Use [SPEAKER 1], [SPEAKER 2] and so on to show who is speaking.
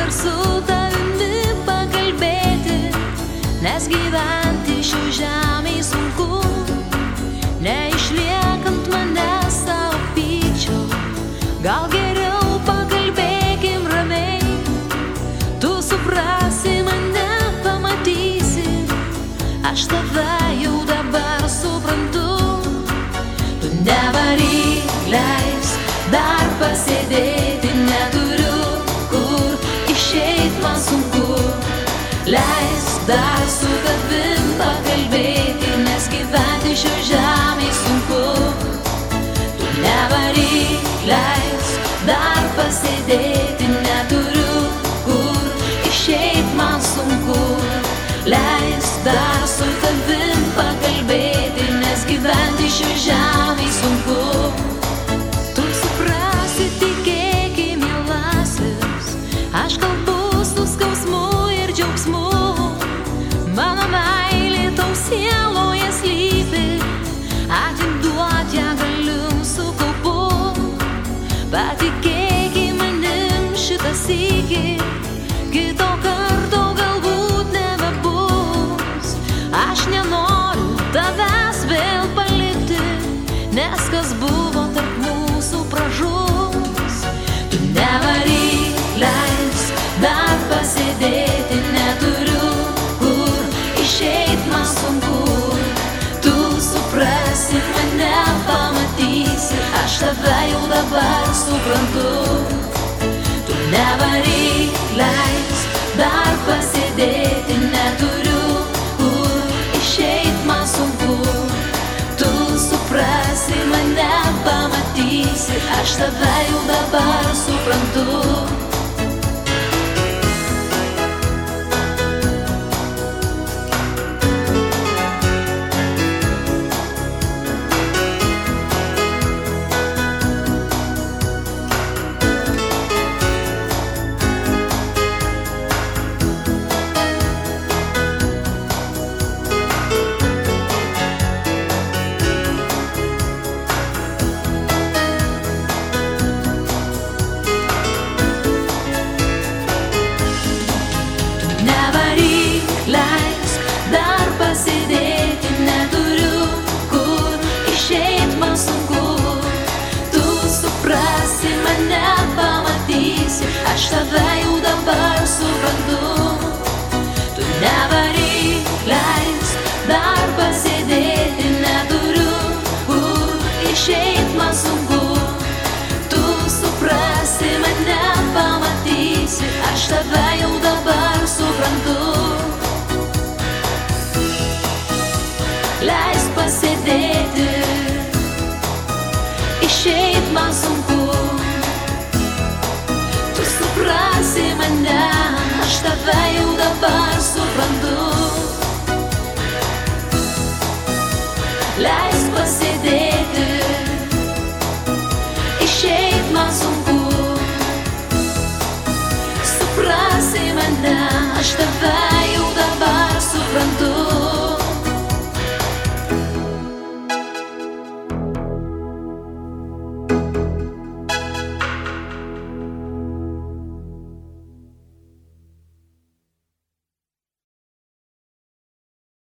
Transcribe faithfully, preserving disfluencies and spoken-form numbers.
[SPEAKER 1] dabar su tavimi pakalbėti, nes gyventi šių žemėj sunku, neišliekant mane savo pykčio. Gal geriau pakalbėkim ramiai, tu suprasi mane, pamatysi, aš tave jau dabar suprantu. Tu nevaryk, leisk dar pasėdėti, neturiu kur išeit, man sunku. Leisk dar su tavim pakalbėti, nes gyventi šio žemėj sunku. Tu nevaryk, leisk dar pasėdėti, neturiu kur išeit, man sunku. Leisk dar su tavim pakalbėti, nes gyventi šio žemėj sunku. Tu suprasi, tikėki, mielasis, aš kalbu su skausmu ir džiaugsmu. Mano meilė tau sieloje slypi, atiduot ją galiu su kaupu. Patikėki manim šitą sykį, kito karto galbūt nebebus. Aš nenoriu tavęs vėl palikti, nes kas buvo tarp mūsų pražus. Tu nevaryk, leisk dar pasėdėti, neturiu kur išeit, man sunku. Tu suprasi mane, pamatysi, aš tave jau dabar suprantu. Tu nevaryk, leisk dar pasėdėti, neturiu kur išeit, man sunku. Tu suprasi mane, pamatysi, aš tave jau dabar suprantu. Aš tave jau dabar suprantu. Tu nevaryk, leisk dar pasėdėti, neturiu kur išeit, man sunku. Tu suprasi mane, pamatysi, aš tave jau dabar suprantu. Leisk pasėdėti, išeit, man sunku. Suprasi mane, aš tave jau dabar suprantu. Leisk pasėdėti, išeit, man sunku. Suprasi mane, aš tave jau dabar suprantu.